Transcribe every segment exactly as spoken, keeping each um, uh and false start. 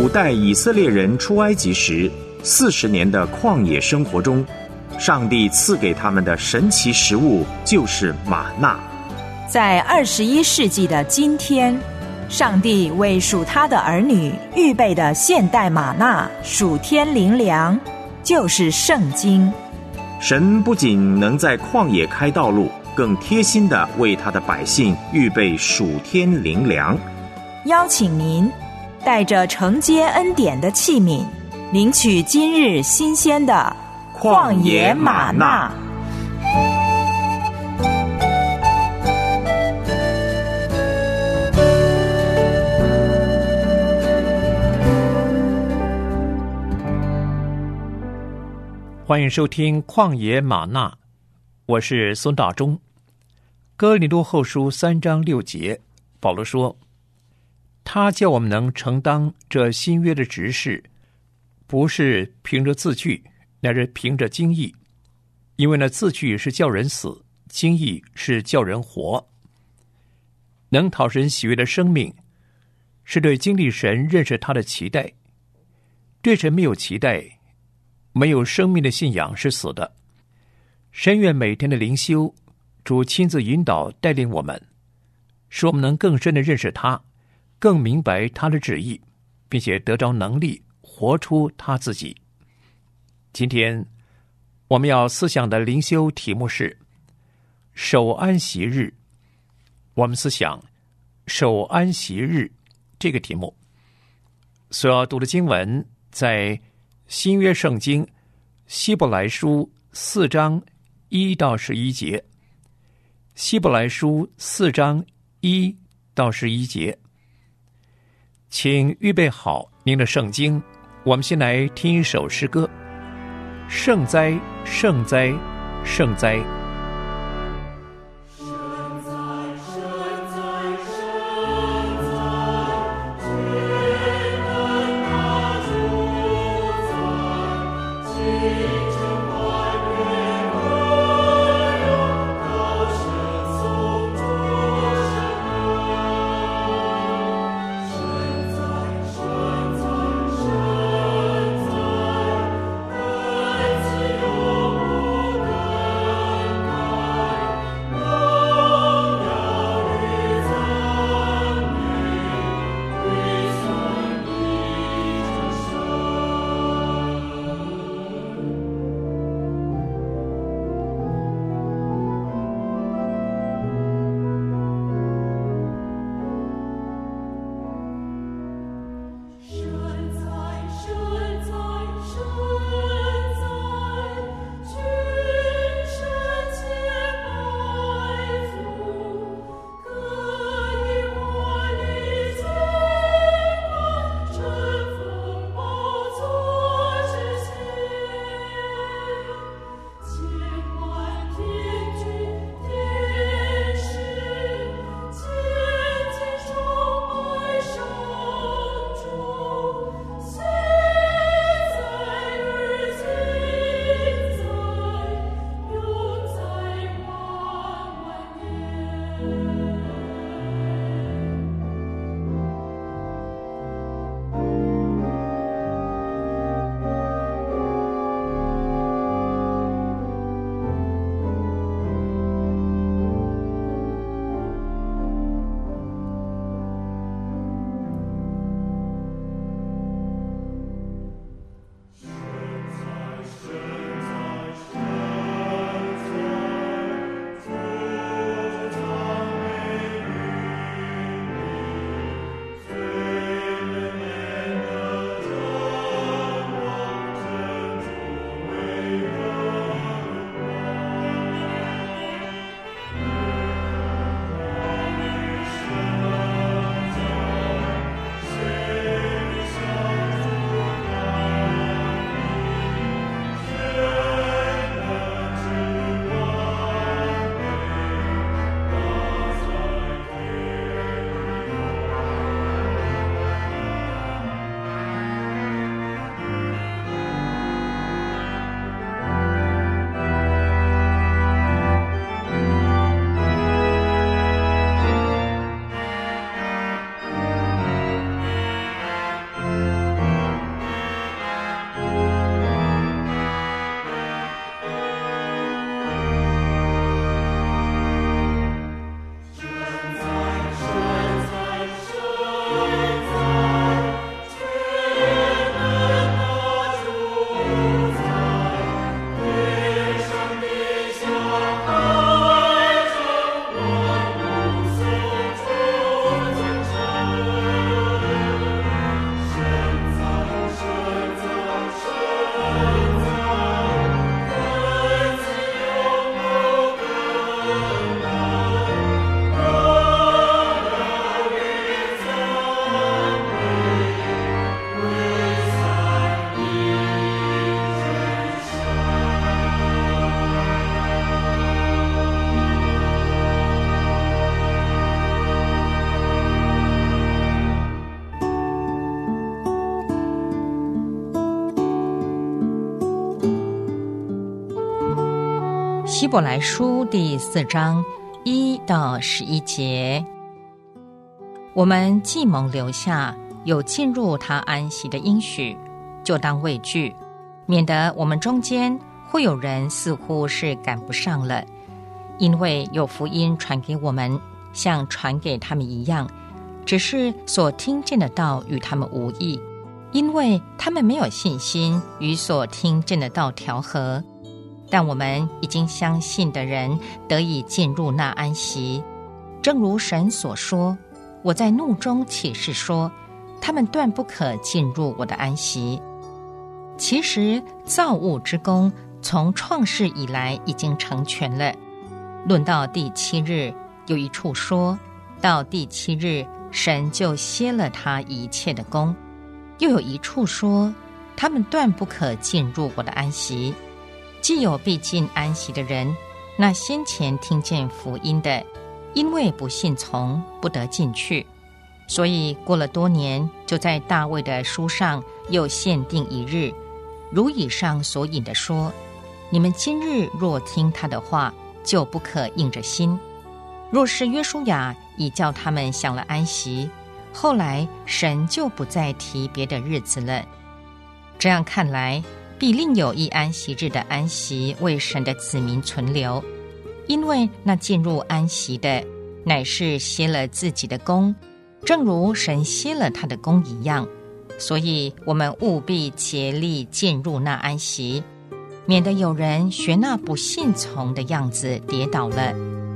古代以色列人出埃及时四十年的旷野生活中，上帝赐给他们的神奇食物就是玛纳。 在二十一世纪的今天，上帝为属他的儿女预备的现代玛纳属天灵粮，就是圣经。 神不仅能在旷野开道路，更贴心地为他的百姓预备属天灵粮。 邀请您带着承接恩典的器皿，领取今日新鲜的旷野玛纳。 欢迎收听旷野玛纳，我是孙大中。哥林多后书三章六节，保罗说，他叫我们能承当这新约的职事，不是凭着字句，乃是凭着经意，因为那字句是叫人死，经意是叫人活。能讨神喜悦的生命，是对经历神认识他的期待。对神没有期待，没有生命的信仰是死的。深愿每天的灵修，主亲自引导带领我们，使我们能更深的认识他，更明白他的旨意，并且得着能力活出他自己。今天我们要思想的灵修题目是守安息日。我们思想守安息日这个题目所要读的经文在新约圣经希伯来书四章一到十一节。希伯来书四章一到十一节，请预备好您的圣经，我们先来听一首诗歌。圣哉，圣哉，圣哉！ 希伯来书第四章一到十一节，我们既蒙留下有进入他安息的应许，就当畏惧，免得我们中间会有人似乎是赶不上了。因为有福音传给我们，像传给他们一样，只是所听见的道与他们无益，因为他们没有信心与所听见的道调和。但我们已经相信的人得以进入那安息，正如神所说，我在怒中起誓说，他们断不可进入我的安息。其实造物之功从创世以来已经成全了。论到第七日，有一处说到第七日，神就歇了他一切的功。又有一处说，他们断不可进入我的安息。既有必进安息的人，那先前听见福音的，因为不信从，不得进去。所以过了多年，就在大卫的书上又限定一日，如以上所引的说，你们今日若听他的话，就不可硬着心。若是约书亚已叫他们享了安息，后来神就不再提别的日子了。这样看来，必另有一安息日的安息为神的子民存留，因为那进入安息的，乃是歇了自己的功，正如神歇了他的功一样。所以我们务必竭力进入那安息，免得有人学那不信从的样子跌倒了。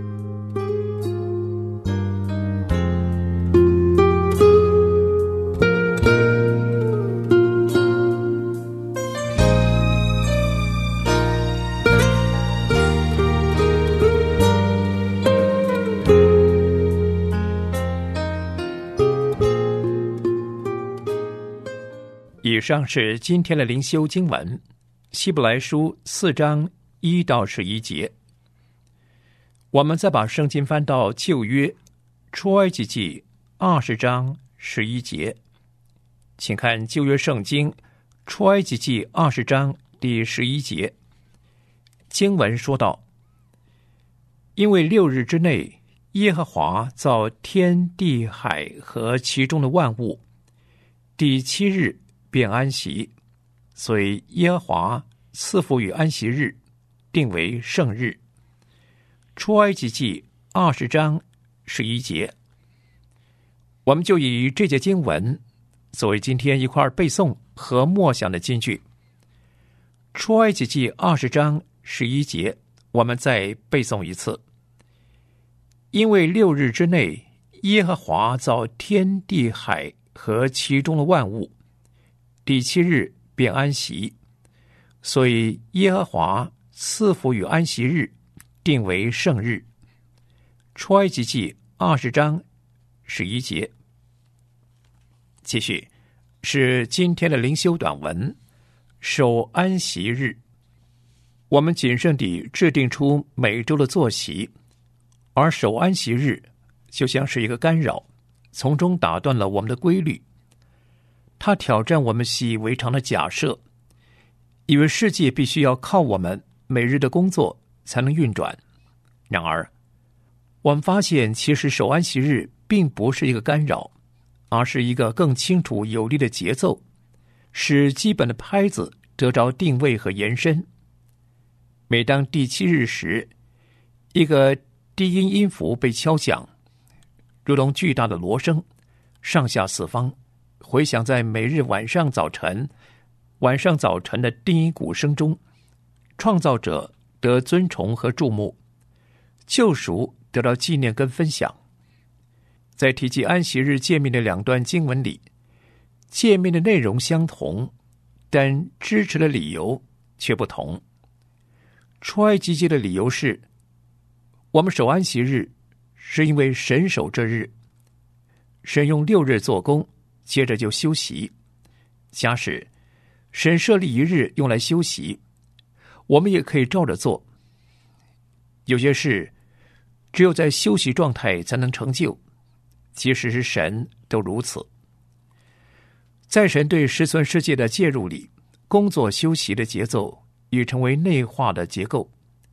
以上是今天的灵修经文，希伯来书四章一到十一节。我们再把圣经翻到旧约出埃及记二十章十一节，请看旧约圣经出埃及记二十章第十一节。经文说道：因为六日之内，耶和华造天地海和其中的万物，第七日便安息，所以耶和华赐福与安息日，定为圣日。出埃及记二十章十一节。我们就以这节经文作为今天一块背诵和默想的金句。出埃及记二十章十一节，我们再背诵一次。因为六日之内，耶和华造天地海和其中的万物，第七日便安息，所以耶和华赐福与安息日，定为圣日。出埃及记二十章十一节。继续是今天的灵修短文，守安息日。我们谨慎地制定出每周的作息，而守安息日就像是一个干扰，从中打断了我们的规律。它挑战我们习以为常的假设，以为世界必须要靠我们每日的工作才能运转。然而，我们发现其实守安息日并不是一个干扰，而是一个更清楚有力的节奏，使基本的拍子得着定位和延伸。每当第七日时，一个低音音符被敲响，如同巨大的锣声，上下四方回响在每日晚上早晨晚上早晨的低音鼓声中，创造者得尊崇和注目，救赎得到纪念跟分享。在提及安息日诫命的两段经文里，诫命的内容相同，但支持的理由却不同。出埃及记的理由是，我们守安息日是因为神守这日，神用六日做工，接着就休息。假使神设立一日用来休息，我们也可以照着做。有些事只有在休息状态才能成就，即使是神都如此。在神对十存世界的介入里，工作休息的节奏已成为内化的结构。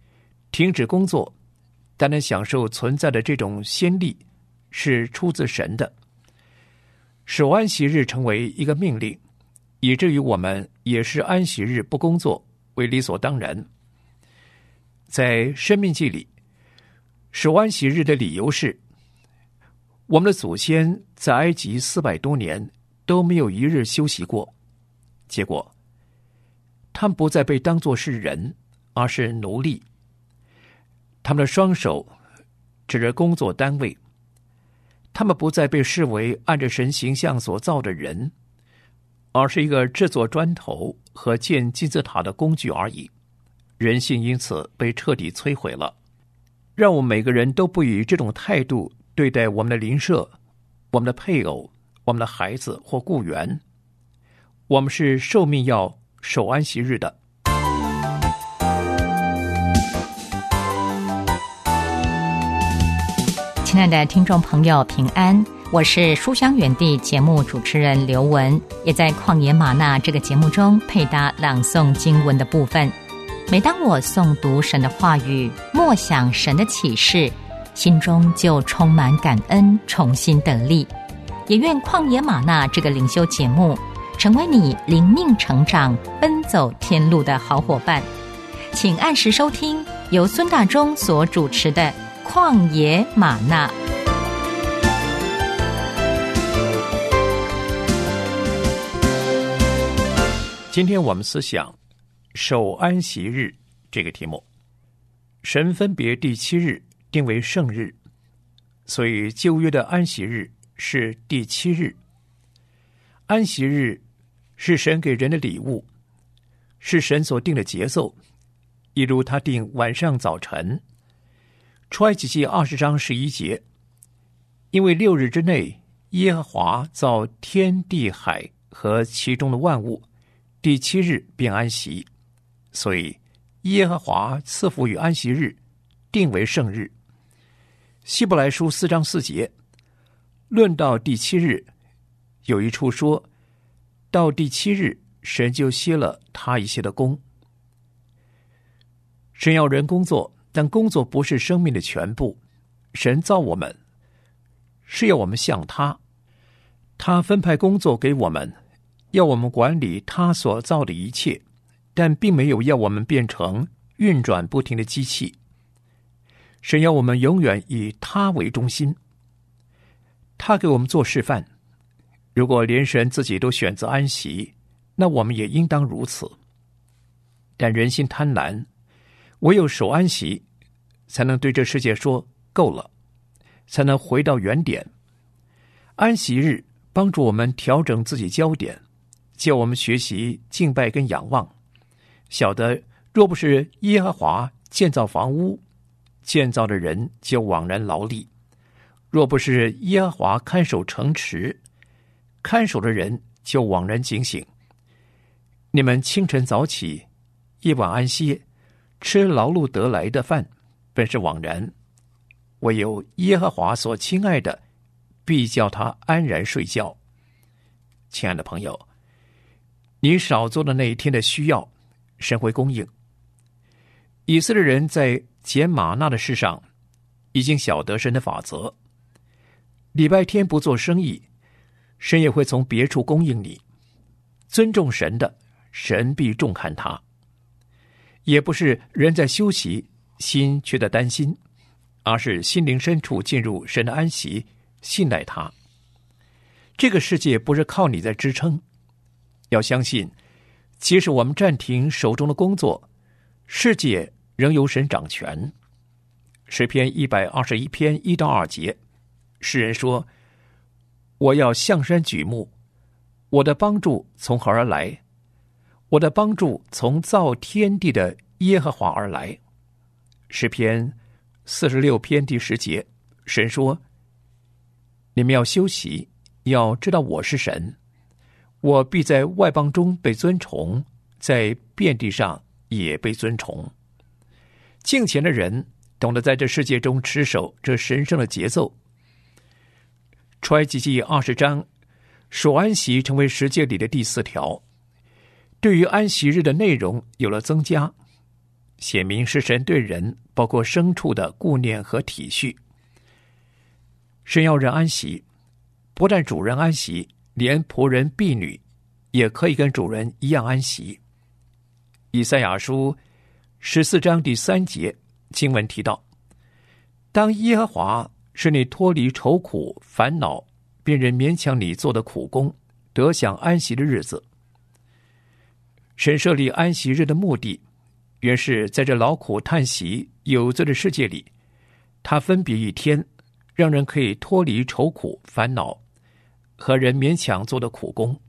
停止工作，但能享受存在的这种先例是出自神的。守安息日成为一个命令，以至于我们也是安息日不工作为理所当然。在申命记里，守安息日的理由是，我们的祖先在埃及四百多年都没有一日休息过，结果他们不再被当作是人，而是奴隶。他们的双手指着工作单位，他们不再被视为按着神形象所造的人，而是一个制作砖头和建金字塔的工具而已。人性因此被彻底摧毁了。让我们每个人都不以这种态度对待我们的邻舍、我们的配偶、我们的孩子或雇员。我们是受命要守安息日的。 亲爱的听众朋友，平安，我是书香园地节目主持人刘文，也在旷野吗哪这个节目中配搭朗诵经文的部分。每当我诵读神的话语，默想神的启示，心中就充满感恩，重新得力。也愿旷野吗哪这个灵修节目成为你灵命成长、奔走天路的好伙伴。请按时收听由孙大中所主持的旷野吗哪。 今天我们思想守安息日这个题目。神分别第七日定为圣日，所以旧约的安息日是第七日。安息日是神给人的礼物，是神所定的节奏，一如他定晚上早晨。出埃及记二十章十一节，因为六日之内耶和华造天地海和其中的万物，第七日便安息，所以耶和华赐福与安息日，定为圣日。希伯来书四章四节，论到第七日，有一处说，到第七日神就歇了他一切的工。神要人工作，但工作不是生命的全部。神造我们是要我们像他，他分派工作给我们，要我们管理他所造的一切，但并没有要我们变成运转不停的机器。神要我们永远以他为中心，他给我们做示范。如果连神自己都选择安息，那我们也应当如此。但人心贪婪，唯有守安息，才能对这世界说够了，才能回到原点。安息日帮助我们调整自己焦点，叫我们学习敬拜跟仰望，晓得若不是耶和华建造房屋，建造的人就枉然劳力；若不是耶和华看守城池，看守的人就枉然警醒。你们清晨早起，夜晚安歇，吃劳碌得来的饭，本是枉然；唯有耶和华所亲爱的，必叫他安然睡觉。亲爱的朋友，你少做的那一天的需要，神会供应。以色列人在捡玛纳的事上已经晓得神的法则，礼拜天不做生意，神也会从别处供应你。尊重神的，神必重看他。也不是人在休息，心却在担心，而是心灵深处进入神的安息，信赖他。这个世界不是靠你在支撑，要相信，即使我们暂停手中的工作，世界仍由神掌权。诗篇一百二十一篇一到二节，诗人说：我要向山举目，我的帮助从何而来？我的帮助从造天地的耶和华而来。诗篇四十六篇第十节，神说：你们要休息，要知道我是神，我必在外邦中被尊崇，在遍地上也被尊崇。敬虔的人懂得在这世界中持守这神圣的节奏。出埃及记二十章，守安息成为十诫里的第四条，对于安息日的内容有了增加。 显明是神对人，包括牲畜的顾念和体恤。神要人安息，不但主人安息，连仆人婢女也可以跟主人一样安息。以赛亚书十四章第三节经文提到，当耶和华使你脱离愁苦烦恼，别人勉强你做的苦工，得享安息的日子。神设立安息日的目的，原是在这劳苦叹息有罪的世界里，他分别一天，让人可以脱离愁苦烦恼和人勉强做的苦工。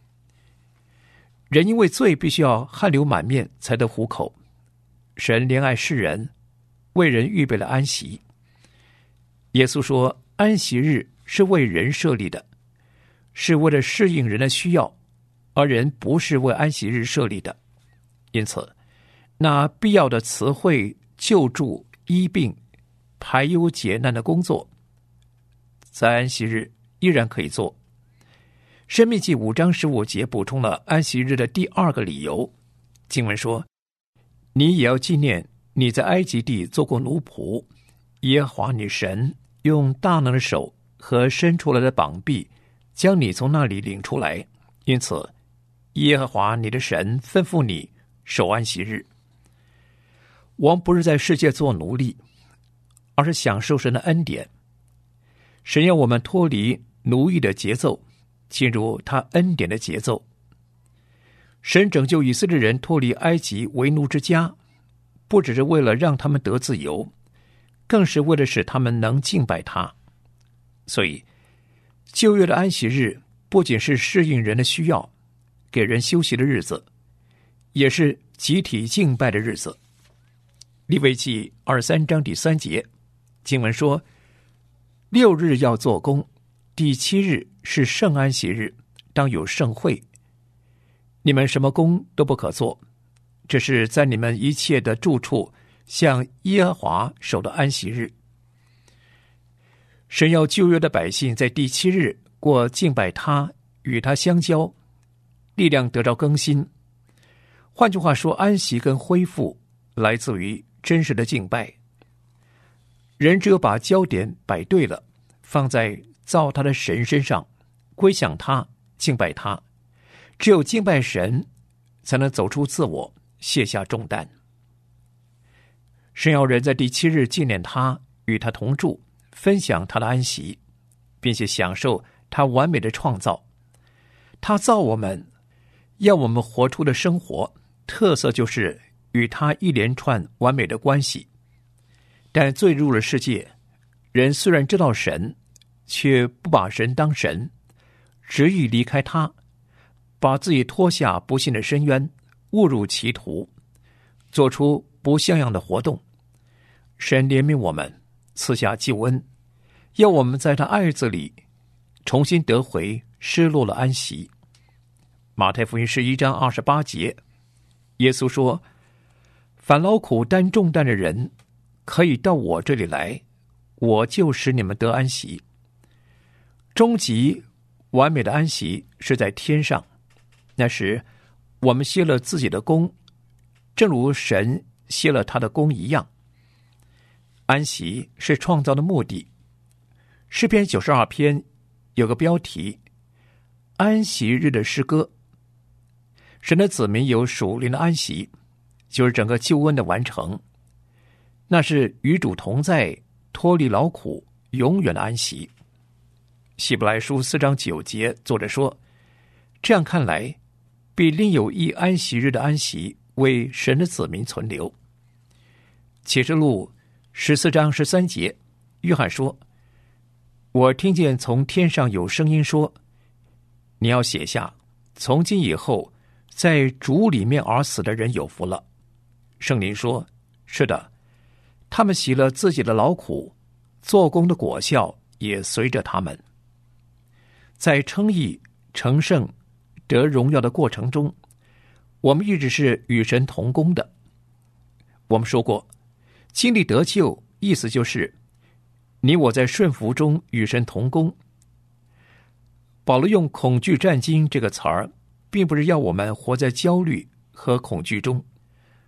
人因为罪必须要汗流满面才得糊口，神怜爱世人，为人预备了安息。耶稣说，安息日是为人设立的，是为了适应人的需要，而人不是为安息日设立的。因此那必要的慈惠、救助、医病、排忧解难的工作，在安息日依然可以做。申命记五章十五节补充了安息日的第二个理由。经文说，你也要纪念你在埃及地做过奴仆，耶和华你神用大能的手和伸出来的膀臂将你从那里领出来，因此耶和华你的神吩咐你守安息日。我们不是在世界做奴隶，而是享受神的恩典。神要我们脱离奴役的节奏，进入他恩典的节奏。神拯救以色列人脱离埃及为奴之家，不只是为了让他们得自由，更是为了使他们能敬拜他。所以旧约的安息日不仅是适应人的需要，给人休息的日子，也是集体敬拜的日子。利未记二十三章第三节经文说，六日要做工，第七日是圣安息日，当有盛会。你们什么工都不可做，这是在你们一切的住处向耶和华守的安息日。神要旧约的百姓在第七日过敬拜他，与他相交，力量得到更新。换句话说，安息跟恢复来自于真实的敬拜。人只有把焦点摆对了，放在造他的神身上，归向他，敬拜他。只有敬拜神，才能走出自我，卸下重担。神要人在第七日纪念他，与他同住，分享他的安息，并且享受他完美的创造。他造我们，要我们活出的生活特色就是与他一连串完美的关系。但罪入了世界，人虽然知道神，却不把神当神，执意离开他，把自己拖下不幸的深渊，误入歧途，做出不像样的活动。神怜悯我们，赐下救恩，要我们在他爱子里重新得回失落了安息。马太福音十一章二十八节，耶稣说，凡劳苦担重担的人，可以到我这里来，我就使你们得安息。终极完美的安息是在天上，那时我们歇了自己的功，正如神歇了他的功一样。安息是创造的目的。诗篇九十二篇有个标题，安息日的诗歌。神的子民有属灵的安息，就是整个救恩的完成，那是与主同在，脱离劳苦，永远的安息。希伯来书四章九节，作者说，这样看来，必另有一安息日的安息为神的子民存留。启示录十四章十三节，约翰说，我听见从天上有声音说，你要写下，从今以后在主里面而死的人有福了。圣灵说，是的，他们习了自己的劳苦，做工的果效也随着他们。在称义、成圣、得荣耀的过程中，我们一直是与神同工的。我们说过，经历得救，意思就是你我在顺服中与神同工。保罗用恐惧战惊这个词儿，并不是要我们活在焦虑和恐惧中，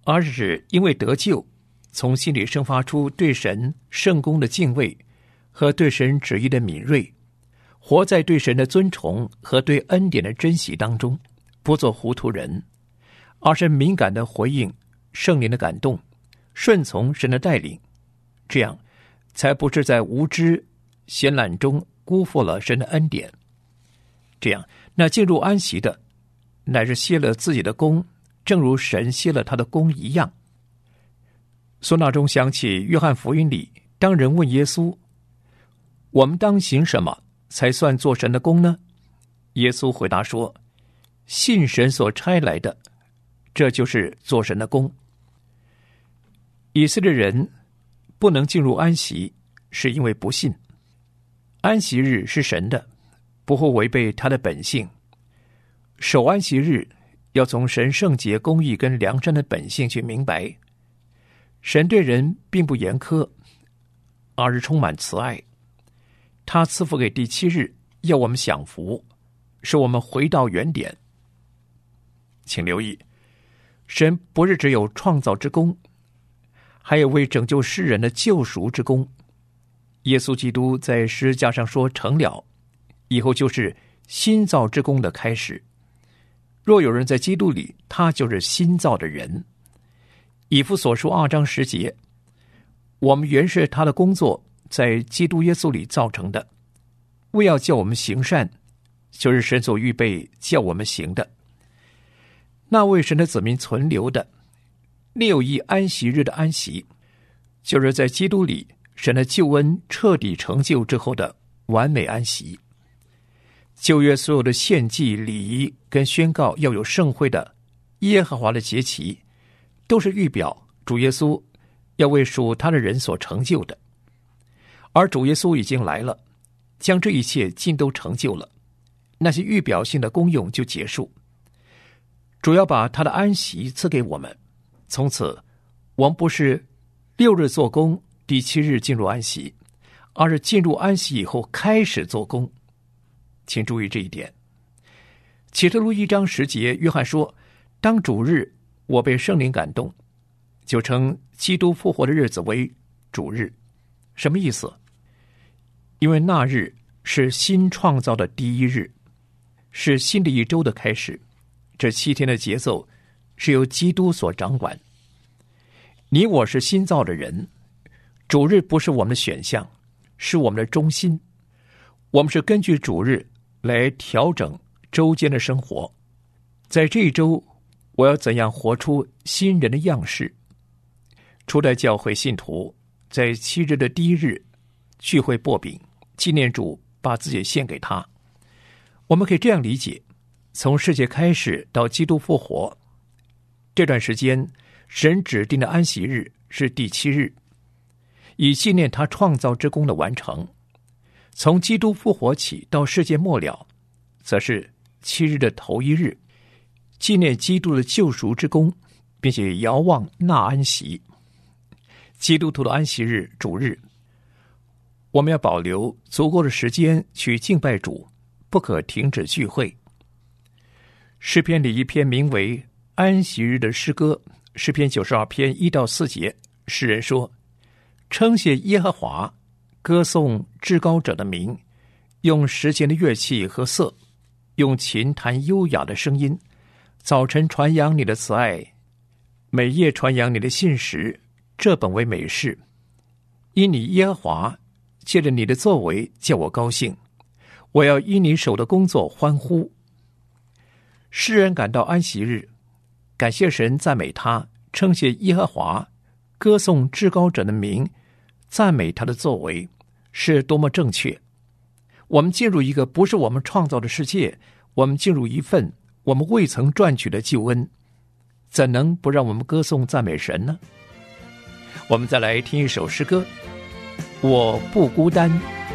而是因为得救，从心里生发出对神圣工的敬畏和对神旨意的敏锐，活在对神的尊崇和对恩典的珍惜当中，不做糊涂人，而是敏感地回应圣灵的感动，顺从神的带领，这样才不是在无知闲懒中辜负了神的恩典。这样，那进入安息的乃是歇了自己的功，正如神歇了他的功一样。孙大中想起约翰福音里，当人问耶稣，我们当行什么才算做神的功呢？耶稣回答说，信神所差来的，这就是做神的功。以色列人不能进入安息，是因为不信。安息日是神的，不会违背他的本性。守安息日要从神圣洁、公义跟良善的本性去明白，神对人并不严苛，而是充满慈爱。他赐福给第七日，要我们享福，使我们回到原点。请留意，神不是只有创造之功，还有为拯救世人的救赎之功。耶稣基督在十字架上说成了，以后就是新造之功的开始。若有人在基督里，他就是新造的人。以弗所书二章十节，我们原是他的工作，在基督耶稣里造成的，为要叫我们行善，就是神所预备叫我们行的。那为神的子民存留的，另有一安息日的安息，就是在基督里神的救恩彻底成就之后的完美安息。旧约所有的献祭、礼仪跟宣告要有圣会的耶和华的节期，都是预表主耶稣要为属他的人所成就的。而主耶稣已经来了，将这一切尽都成就了，那些预表性的功用就结束。主要把他的安息赐给我们，从此我们不是六日做工，第七日进入安息，而是进入安息以后开始做工。请注意这一点。启示录一章十节，约翰说，当主日，我被圣灵感动，就称基督复活的日子为主日。什么意思？因为那日是新创造的第一日，是新的一周的开始。这七天的节奏是由基督所掌管。你我是新造的人，主日不是我们的选项，是我们的中心。我们是根据主日来调整周间的生活。在这一周，我要怎样活出新人的样式？初代教会信徒在七日的第一日聚会擘饼，纪念主把自己献给他。我们可以这样理解，从世界开始到基督复活，这段时间神指定的安息日是第七日，以纪念他创造之功的完成。从基督复活起到世界末了，则是七日的头一日，纪念基督的救赎之功，并且遥望那安息。基督徒的安息日主日，我们要保留足够的时间去敬拜主，不可停止聚会。诗篇里一篇名为安息日的诗歌，诗篇九十二篇一到四节，诗人说，称谢耶和华，歌颂至高者的名，用时节的乐器和瑟，用琴弹优雅的声音，早晨传扬你的慈爱，每夜传扬你的信实，这本为美事。因你耶和华，借着你的作为叫我高兴，我要因你手的工作欢呼。诗人感到安息日，感谢神，赞美他，称谢耶和华，歌颂至高者的名，赞美他的作为，是多么正确。我们进入一个不是我们创造的世界，我们进入一份我们未曾赚取的救恩，怎能不让我们歌颂赞美神呢？我们再来听一首诗歌，我不孤单。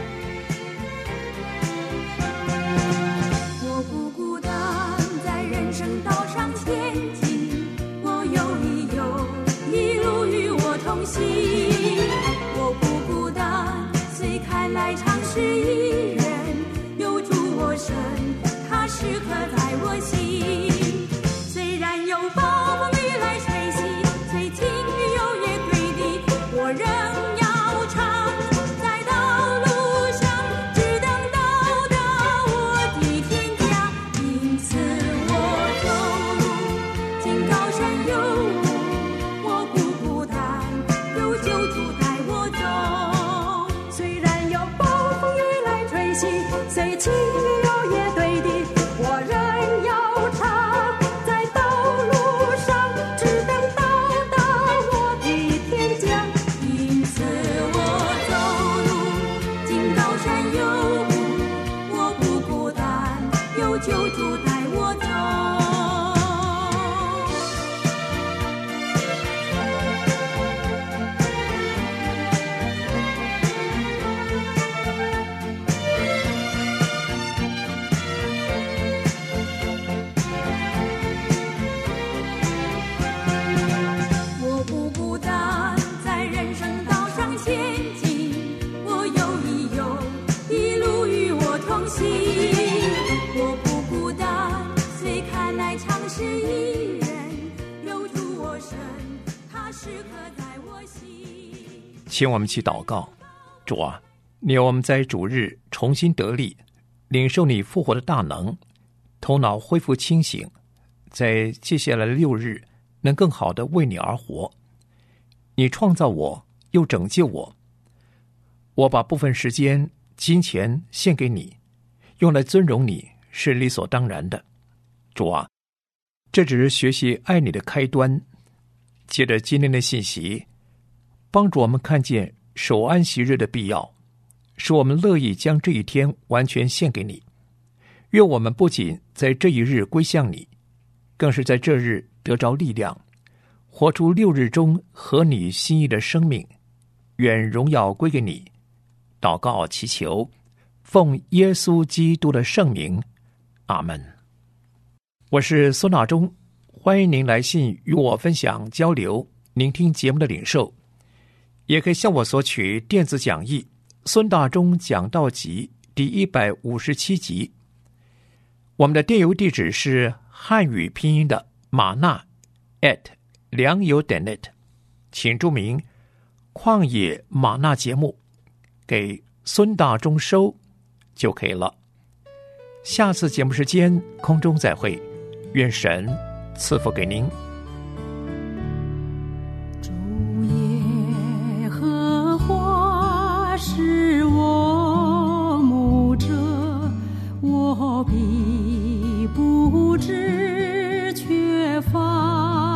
我不孤单，在人生道上前进，我有你有一路与我同行。我不孤单，虽看来常是一人，有主我身，他时刻在我心。虽然有暴风雨来吹袭， 息，虽起有也对的，我仍要唱，在道路上只等到达我的天家。因此我走路经高山幽谷，我不孤单，有救主带我走。我不孤单，在人生道上前进，我有你有，一路与我同行。我不孤单，虽看来常是一人，有主我身，他时刻在我心。 请我们去祷告。主啊，你要我们在主日重新得力，领受你复活的大能，头脑恢复清醒，在接下来的六日能更好的为你而活。你创造我，又拯救我，我把部分时间、金钱献给你，用来尊荣你是理所当然的。主啊，这只是学习爱你的开端。借着今天的信息，帮助我们看见守安息日的必要，使我们乐意将这一天完全献给你。愿我们不仅在这一日归向你，更是在这日得着力量，活出六日中合你心意的生命。愿荣耀归给你。祷告祈求，奉耶稣基督的圣名，阿们。我是孙大中，欢迎您来信与我分享交流您听节目的领受，也可以向我索取电子讲义《孙大中讲道集》第一百五十七集。我们的电邮地址是汉语拼音的马纳 at 良友点 net， 请注明旷野马纳节目，给孙大中收就可以了。下次节目时间空中再会，愿神赐福给您。 主耶和华是我牧者，我必不致缺乏。